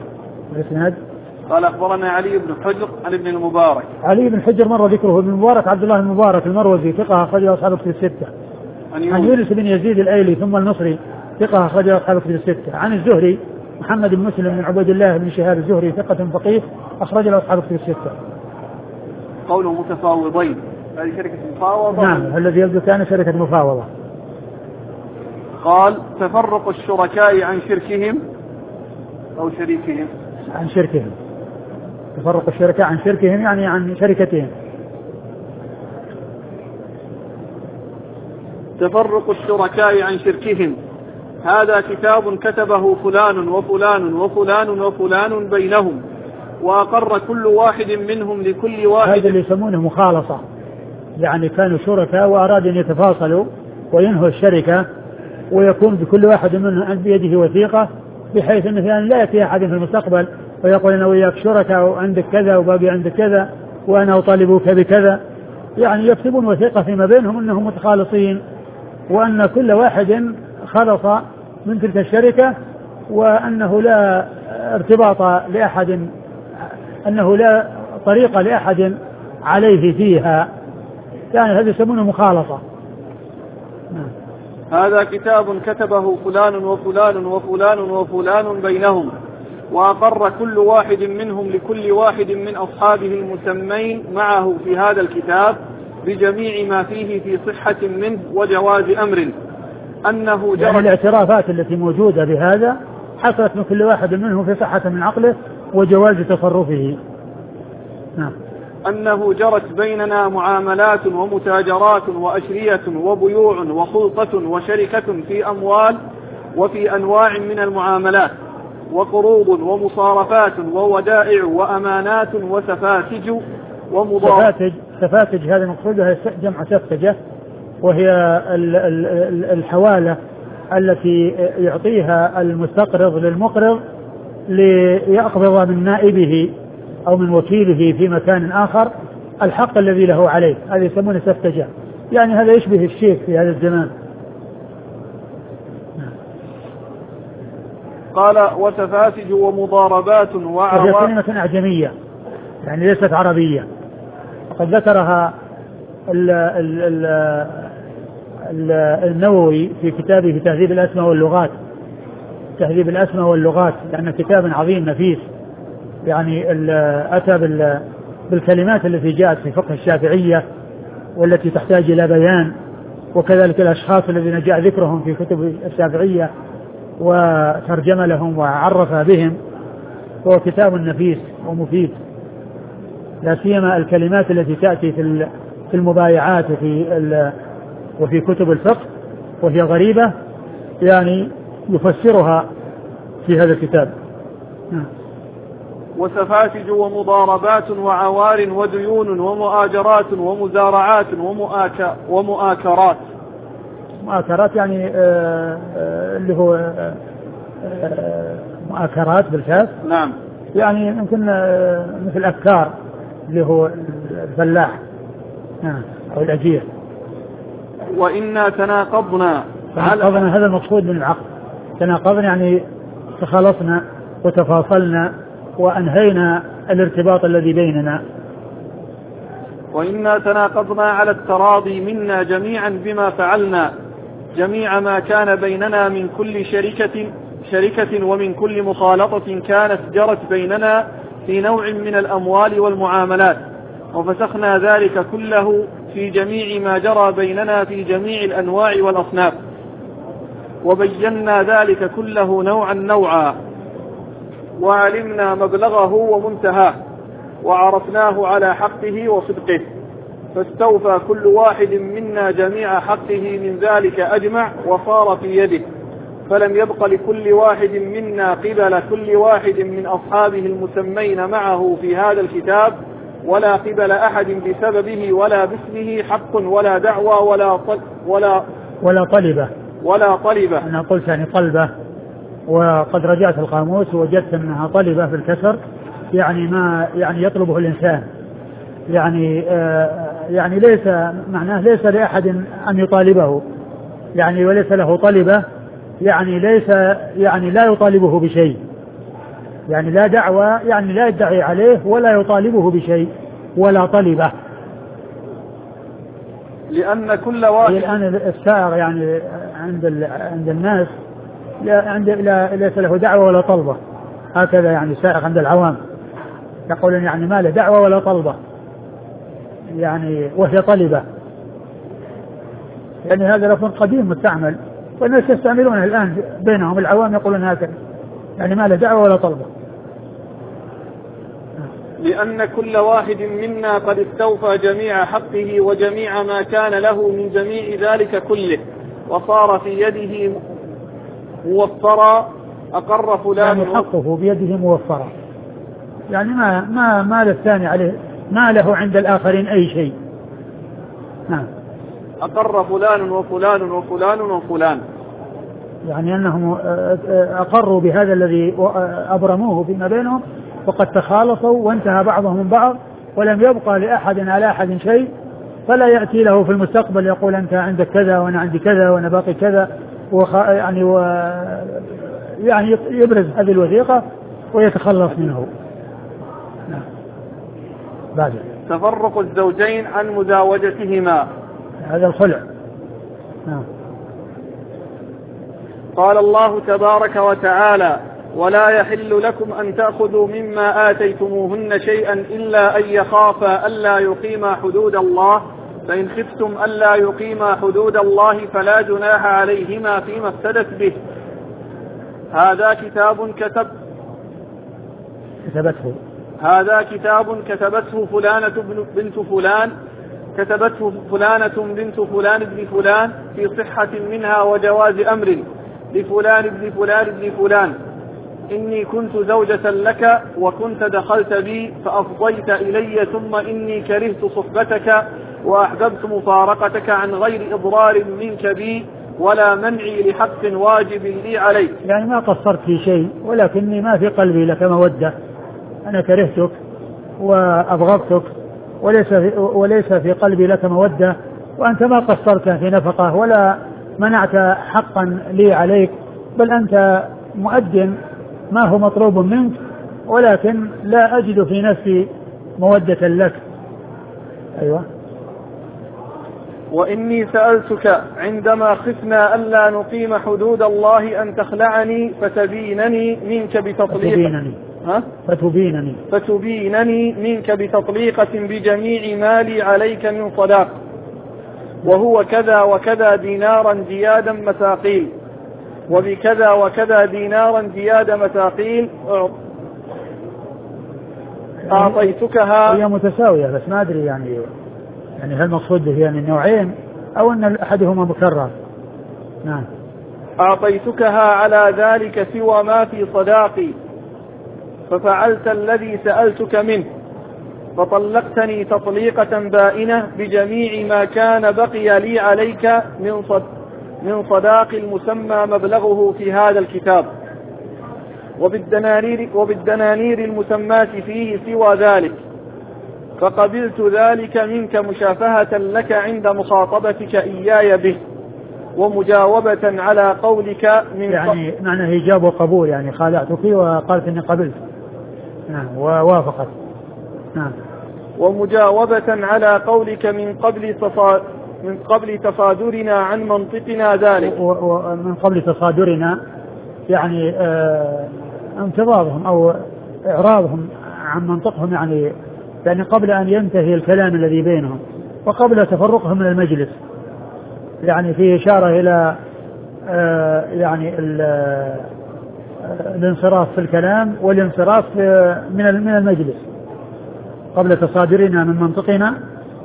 قال أخبرنا علي بن حجر عن ابن المبارك. علي بن حجر مر ذكره. ابن المبارك عبد الله المبارك المروزي ثقة أخرجه أصحاب الكتب الستة. عن يونس بن يزيد الأيلي ثم المصري ثقة أخرجه أصحاب الكتب الستة. عن الزهري محمد بن مسلم بن عبيد الله بن شهاب الزهري ثقة فقيه أخرج له أصحاب الكتب الستة. قوله متفاوضين هذه شركة مفاوضة. نعم الذي يبدو كان شركة مفاوضة. قال تفرق الشركاء عن شركهم أو شريكهم. عن شركهم. تفرق الشركاء عن شركهم يعني عن شركتهم. تفرق الشركاء عن شركهم هذا كتاب كتبه فلان وفلان وفلان وفلان بينهم وأقر كل واحد منهم لكل واحد. هذا اللي يسمونه مخالصة، يعني كانوا شركاء وأرادوا أن يتفاصلوا وينهوا الشركة ويكون بكل واحد منهم بيده وثيقة بحيث أنه يعني لا يأتي أحد في المستقبل ويقول أنا وياك شركاء وعندك كذا وباقي عندك كذا وأنا أطالبك بكذا، يعني يكتبون وثيقة فيما بينهم أنهم متخالصين وأن كل واحد خلص من تلك الشركة وأنه لا ارتباط لأحد، أنه لا طريقة لأحد عليه فيها، يعني هذا يسمونه مخالصة. هذا كتاب كتبه فلان وفلان وفلان وفلان بينهم، وأقر كل واحد منهم لكل واحد من أصحابه المسمين معه في هذا الكتاب بجميع ما فيه في صحة منه وجواز أمر أنه يعني الاعترافات التي موجودة بهذا حصلت من كل واحد منهم في صحة من عقله وجواز تصرفه. نعم. أنه جرت بيننا معاملات ومتاجرات وأشرية وبيوع وخلطة وشركة في أموال وفي أنواع من المعاملات وقروض ومصارفات وودائع وأمانات وسفاتج ومضاربات. سفاتج هذه مقصودها جمع سفتجة، وهي الحوالة التي يعطيها المستقرض للمقرض ليقبض من نائبه أو من وكيله في مكان آخر الحق الذي له عليه، هذا يسمونه سفتجة. يعني هذا يشبه الشيك في هذا الزمان. قال وسفاتج ومضاربات وهي كلمة أعجمية يعني ليست عربية، وقد ذكرها النووي في كتابه تهذيب الأسماء واللغات، لأنه كتاب عظيم نفيس، يعني أتى بالكلمات التي جاءت في فقه الشافعية والتي تحتاج إلى بيان، وكذلك الأشخاص الذين جاء ذكرهم في كتب الشافعية وترجم لهم وعرف بهم. هو كتاب نفيس ومفيد، لا سيما الكلمات التي تأتي في المبايعات وفي كتب الفقه وهي غريبة، يعني يفسرها في هذا الكتاب. وسفاتج ومضاربات وعوار وديون ومؤاجرات ومزارعات ومؤاكرات. مؤاكرات يعني اللي هو مؤاكرات بالكاف. نعم. يعني يمكن مثل أفكار اللي هو الفلاح أو الأجير. وإنا تناقضنا هذا المقصود من العقد. تناقضنا يعني تخلصنا وتفاصلنا وأنهينا الارتباط الذي بيننا. وإنا تناقضنا على التراضي منا جميعا بما فعلنا جميع ما كان بيننا من كل شركة ومن كل مخالطة كانت جرت بيننا في نوع من الأموال والمعاملات، وفسخنا ذلك كله في جميع ما جرى بيننا في جميع الأنواع والأصناف، وبينا ذلك كله نوعا وعلمنا مبلغه ومنتهاه وعرفناه على حقه وصدقه، فاستوفى كل واحد منا جميع حقه من ذلك أجمع وصار في يده، فلم يبق لكل واحد منا قبل كل واحد من أصحابه المسمين معه في هذا الكتاب ولا قبل أحد بسببه ولا باسمه حق ولا دعوى ولا طلبة. أنا قلت يعني طلبة، وقد رجعت القاموس ووجدت أنها طلبة في الكسر، يعني ما يعني يطلبه الإنسان، يعني ليس معناه ليس لأحد أن يطالبه، يعني وليس له طلبة، يعني ليس يعني لا يطالبه بشيء، يعني لا دعوة، يعني لا يدعي عليه ولا يطالبه بشيء ولا طلبة. لأن كل واحد الآن السائر يعني عند الناس ليس له دعوة ولا طلبة، هكذا يعني سائر عند العوام يقولون يعني ما له دعوة ولا طلبة، يعني وهي طلبة، يعني هذا لفظ قديم مستعمل والناس يستعملونه الآن بينهم، العوام يقولون هكذا يعني ما له دعوة ولا طلبة. لأن كل واحد منا قد استوفى جميع حقه وجميع ما كان له من جميع ذلك كله وصار في يده موفرا. أقر فلان يعني حقه بيده موفرا، يعني ما للثاني عليه، ما له عند الآخرين أي شيء. نعم. أقر فلان وفلان وفلان وفلان، يعني أنهم أقروا بهذا الذي أبرموه فيما بينهم، وقد تخالصوا وانتهى بعضهم من بعض ولم يبقى لأحد على أحد شيء، فلا يأتي له في المستقبل يقول أنت عندك كذا وأنا عندي كذا وأنا باقي كذا، يعني يبرز هذه الوثيقة ويتخلص منه. نعم. بعد تفرق الزوجين عن مزاوجتهما، هذا الخلع. نعم. قال الله تبارك وتعالى: ولا يحل لكم أن تأخذوا مما آتيتموهن شيئا إلا أن يخافا ألا يقيما حدود الله، فإن خفتم ألا يقيما حدود الله فلا جناح عليهما فيما افتدت به. هذا كتاب كتبته فلانة بنت فلان، كتبته فلانة بنت فلان ابن فلان في صحة منها وجواز أمر لفلان ابن فلان ابن فلان. إني كنت زوجة لك وكنت دخلت بي فأفضيت إلي، ثم إني كرهت صحبتك وأحببت مفارقتك عن غير إضرار منك بي ولا منعي لحق واجب لي عليك. يعني ما قصرت في شيء، ولكني ما في قلبي لك مودة، أنا كرهتك وأبغضتك وليس في قلبي لك مودة، وأنت ما قصرت في نفقة ولا منعت حقا لي عليك، بل أنت مؤد ما هو مطلوب منك، ولكن لا أجد في نفسي مودة لك. أيوة. وإني سألتك عندما خفنا ألا نقيم حدود الله أن تخلعني فتبينني منك منك بتطليقة بجميع مالي عليك من صداق، وهو كذا وكذا دينارا زيادا مثاقيل، وبكذا وكذا دينارا زياد مثاقيل أعطيتكها. هي متساوية بس ما أدري يعني هل مقصود به يعني النوعين أو أن أحدهما مكرر. نعم. أعطيتكها على ذلك سوى ما في صداقي، ففعلت الذي سألتك منه، فطلقتني تطليقة بائنة بجميع ما كان بقي لي عليك من صداق المسمى مبلغه في هذا الكتاب، وبالدنانير المسماة فيه سوى ذلك، فقبلت ذلك منك مشافهة لك عند مخاطبتك إياي به، ومجاوبة على قولك من يعني معنى إيجاب وقبول، يعني خالعتك وقالت إني قبلت. نعم. ووافقت. نعم. ومجاوبة على قولك من قبل تصادرنا عن منطقنا ذلك. ومن قبل تصادرنا يعني انتظارهم أو إعراضهم عن منطقهم، يعني قبل أن ينتهي الكلام الذي بينهم وقبل تفرقهم من المجلس، يعني فيه إشارة إلى يعني الانصراف في الكلام والانصراف من المجلس قبل تصادرنا من منطقنا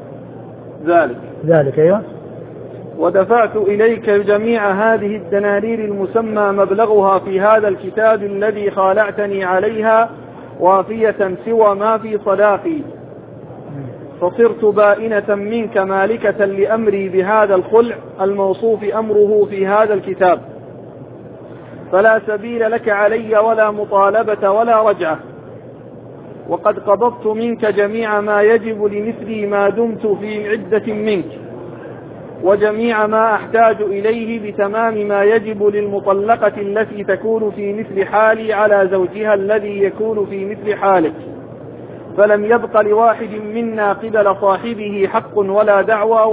ذلك. أيوة. ودفعت إليك جميع هذه الدنانير المسمى مبلغها في هذا الكتاب الذي خالعتني عليها وافية سوى ما في صداقي، فصرت بائنة منك مالكة لأمري بهذا الخلع الموصوف أمره في هذا الكتاب، فلا سبيل لك علي ولا مطالبة ولا رجعة، وقد قبضت منك جميع ما يجب لمثلي ما دمت في عدة منك، وجميع ما أحتاج إليه بتمام ما يجب للمطلقة التي تكون في مثل حالي على زوجها الذي يكون في مثل حالك، فلم يبق لواحد منا قبل صاحبه حق ولا دعوى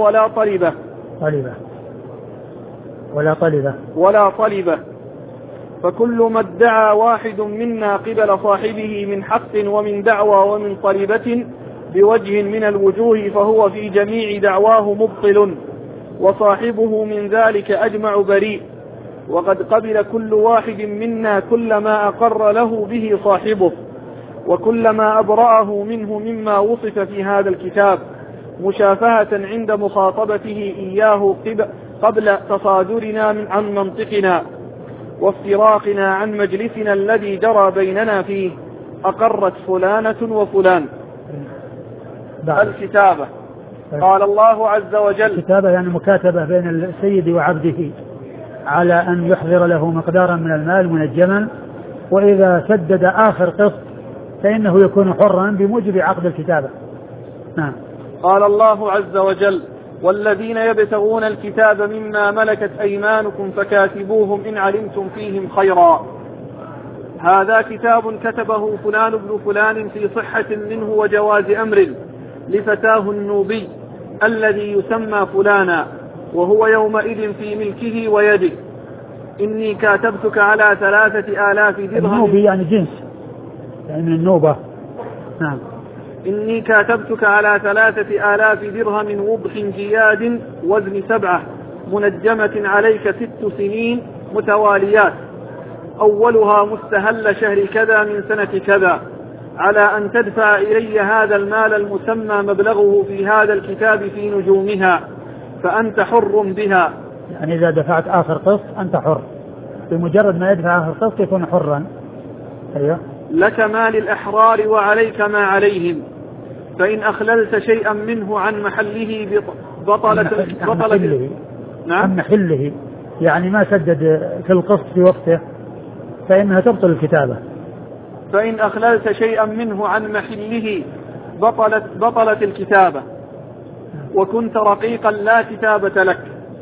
ولا طلبة، فكل ما ادعى واحد منا قبل صاحبه من حق ومن دعوى ومن طلبة بوجه من الوجوه فهو في جميع دعواه مبطل، وصاحبه من ذلك أجمع بريء، وقد قبل كل واحد منا كل ما أقر له به صاحبه، وكل ما أبرأه منه مما وصف في هذا الكتاب، مشافهة عند مخاطبته إياه قبل تصادرنا عن منطقنا وافتراقنا عن مجلسنا الذي جرى بيننا فيه. أقرت فلانة وفلان. الكتابة. قال الله عز وجل: الكتابة يعني مكاتبة بين السيد وعبده على أن يحضر له مقدارا من المال من الجمل، وإذا سدد آخر قسط فإنه يكون حرا بموجب عقد الكتابة. نعم. قال الله عز وجل: والذين يبتغون الكتاب مما ملكت أيمانكم فكاتبوهم إن علمتم فيهم خيرا. هذا كتاب كتبه فلان ابن فلان في صحة منه وجواز أمر لفتاه النوبي الذي يسمى فلانا، وهو يومئذ في ملكه ويده، إني كاتبتك على 3000 درهم. النوبي يعني جنس، يعني من النوبة. نعم. إني كاتبتك على 3000 درهم وضح جياد وزن 7 منجمة عليك 6 سنين متواليات، أولها مستهل شهر كذا من سنة كذا، على أن تدفع إلي هذا المال المسمى مبلغه في هذا الكتاب في نجومها، فأنت حر بها. يعني إذا دفعت آخر قسط أنت حر، بمجرد ما يدفع آخر قسط يكون حرا. أيوه. لك ما للأحرار وعليك ما عليهم، فإن أخللت شيئا منه عن محله بطلت. نعم. عن محله يعني ما سدد في القسط في وقته فإنها تبطل الكتابة. فإن أخللت شيئا منه عن محله بطلت الكتابة، وكنت رقيقا لا كتابة لك.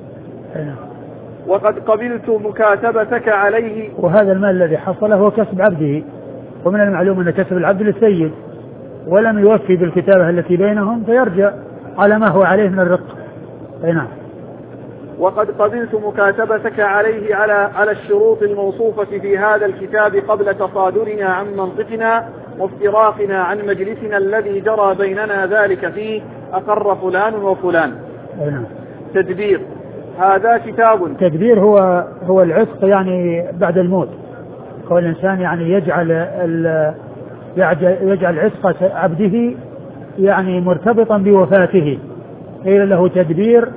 وقد قبلت مكاتبتك عليه. وهذا المال الذي حصله هو كسب عبده، ومن المعلوم أن كسب العبد للسيد، ولم يوفي بالكتابة التي بينهم فيرجع على ما هو عليه من الرق. نعم. وقد قبلت مكاتبتك عليه على الشروط الموصوفة في هذا الكتاب قبل تصادرنا عن منطقنا وافتراقنا عن مجلسنا الذي جرى بيننا ذلك فيه، أقر فلان وفلان. نعم. تدبير. هذا كتاب. تدبير هو العتق يعني بعد الموت، هو الإنسان يعني يجعل عتق عبده يعني مرتبطا بوفاته، قيل له تدبير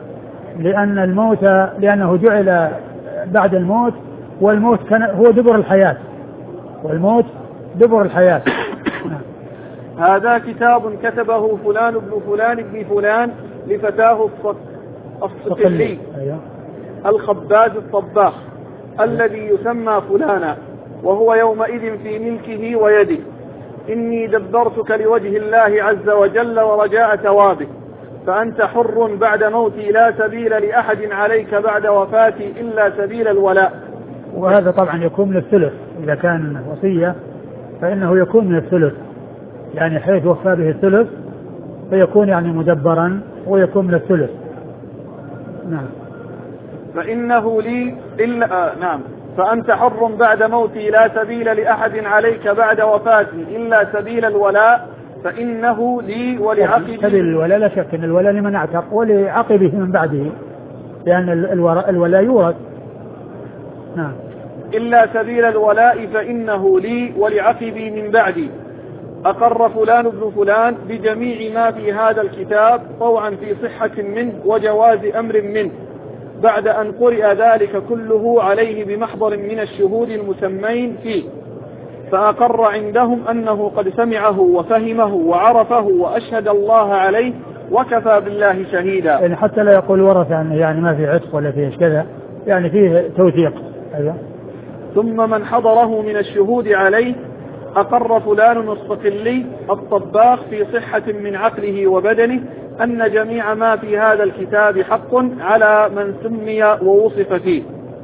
لأنه جعل بعد الموت، والموت هو دبر الحياة، والموت دبر الحياة. هذا كتاب كتبه فلان ابن فلان ابن فلان لفتاه الصقلي الخباز الطباخ الذي يسمى فلانا، وهو يومئذ في ملكه ويده. إني دبرتك لوجه الله عز وجل ورجاء ثوابه، فأنت حر بعد موتي، لا سبيل لأحد عليك بعد وفاتي إلا سبيل الولاء. وهذا طبعا يكون من الثلث، إذا كان وصية فإنه يكون من الثلث، يعني حيث وفى به الثلث فيكون يعني مدبرا ويكون من الثلث. نعم. فإنه لي إلا نعم. فأنت حر بعد موتي، لا سبيل لأحد عليك بعد وفاتي إلا سبيل الولاء، فإنه لي ولعقبه. سبيل الولاء لا شك أن الولاء لمن اعتق ولعقبه من بعده، لأن الولاء يورث. نعم. إلا سبيل الولاء فإنه لي ولعقبي من بعدي، أقر فلان ابن فلان بجميع ما في هذا الكتاب طوعا في صحة منه وجواز أمر منه، بعد أن قرئ ذلك كله عليه بمحضر من الشهود المسمين فيه، فأقر عندهم أنه قد سمعه وفهمه وعرفه وأشهد الله عليه وكفى بالله شهيدا. يعني حتى لا يقول ورث يعني ما في عتق ولا فيه كذا، يعني فيه توثيق. أيوة. ثم من حضره من الشهود عليه أقر فلان الصقلي الطباخ في صحة من عقله وبدنه أن جميع ما في هذا الكتاب حق على من سمي ووصف فيه.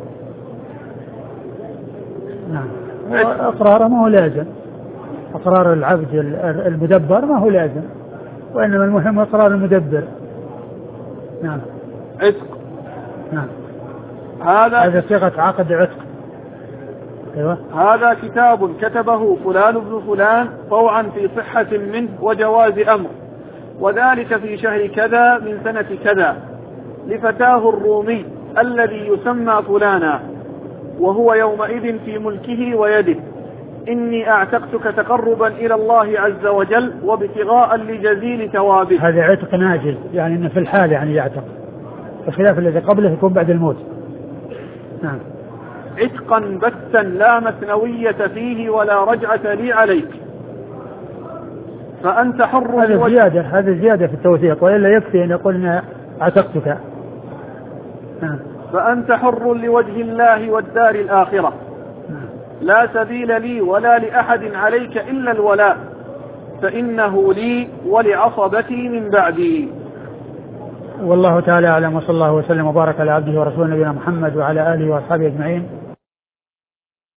نعم. إقرار ما هو لازم، إقرار العبد المدبر ما هو لازم، وإنما المهم إقرار المدبر. نعم. عتق. نعم. هذا صيغة عقد عتق. أيوة. هذا كتاب كتبه فلان ابن فلان طوعا في صحة منه وجواز أمر، وذلك في شهر كذا من سنة كذا، لفتاه الرومي الذي يسمى فلانا، وهو يومئذ في ملكه ويده. إني أعتقتك تقربا إلى الله عز وجل وابتغاء لجزيل ثوابه. هذا عتق ناجز، يعني إنه في الحال يعني يعتق، بخلاف الذي قبله يكون بعد الموت. نعم. عتقا بتا لا مثنوية فيه ولا رجعة لي عليك، فأنت حر. هذا زيادة في التوثيق، وإلا يكفي أن يقولنا اعتقتك. فأنت حر لوجه الله والدار الآخرة، لا سبيل لي ولا لأحد عليك إلا الولاء، فإنه لي ولعصبتي من بعدي. والله تعالى أعلم، وصلى الله وسلم وبارك على عبده ورسوله نبينا محمد وعلى آله وأصحابه أجمعين.